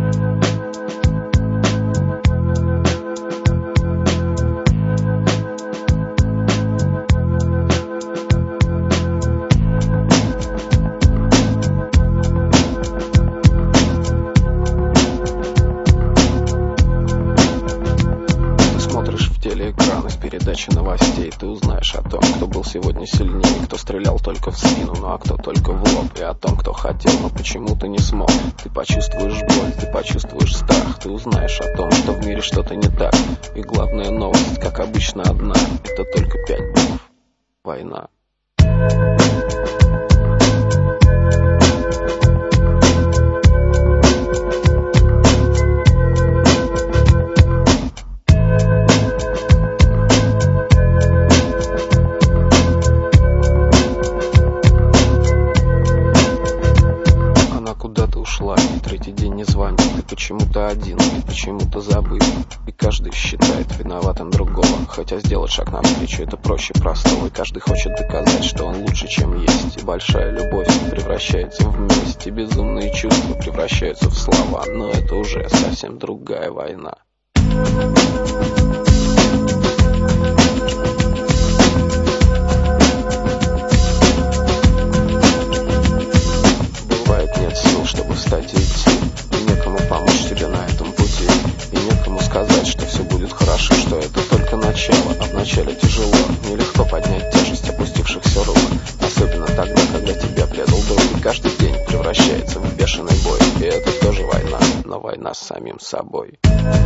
Телеэкран из передачи новостей. Ты узнаешь о том, кто был сегодня сильнее, кто стрелял только в спину, ну а кто только в лоб. И о том, кто хотел, но почему-то не смог. Ты почувствуешь боль, ты почувствуешь страх. Ты узнаешь о том, что в мире что-то не так. И главная новость, как обычно, одна. Это только 5 букв. Война. Куда-то ушла, и третий день не звонит. Ты почему-то один, и почему-то забыт. И каждый считает виноватым другого. Хотя сделать шаг навстречу это проще простого. И каждый хочет доказать, что он лучше, чем есть. И большая любовь превращается в месть. И безумные чувства превращаются в слова. Но это уже совсем другая война. Чтобы встать и идти, и некому помочь тебе на этом пути, и некому сказать, что все будет хорошо, что это только начало, а вначале тяжело, нелегко поднять тяжесть опустившихся рук, особенно тогда, когда тебя предал друг, и каждый день превращается в бешеный бой, и это тоже война, но война с самим собой.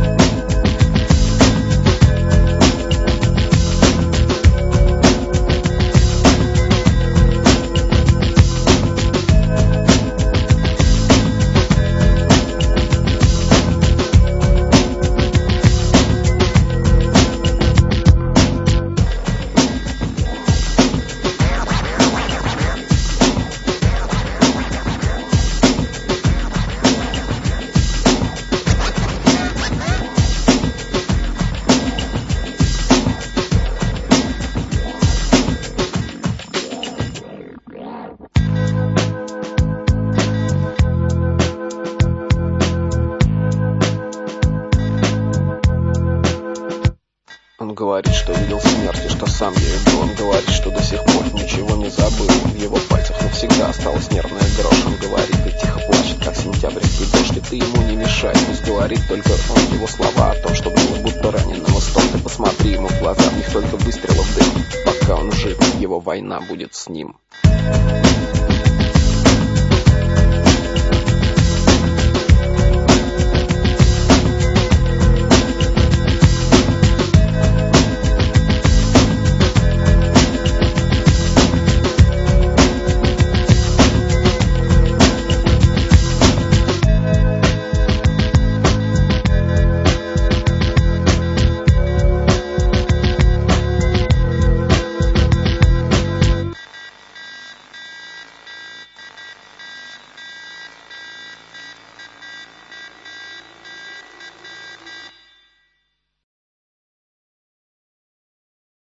Он говорит, что видел смерть и что сам ею был. Он говорит, что до сих пор ничего не забыл. В его пальцах навсегда осталась нервная дрожь. Он говорит и тихо плачет, как сентябрьский дождь. И ты ему не мешай, пусть говорит только он. Его слова о том, что было будто раненого стон. Ты посмотри ему в глаза, в них только выстрелов дым. Пока он жив, его война будет с ним.